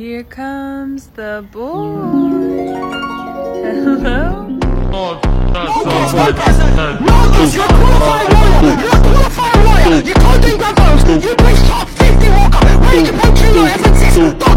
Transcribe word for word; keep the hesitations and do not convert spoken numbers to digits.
Here comes the boy. Hello? No, you're a qualified lawyer! You're a qualified lawyer! You can't do grab phones! You place top fifty walker! Where you punching your evidence?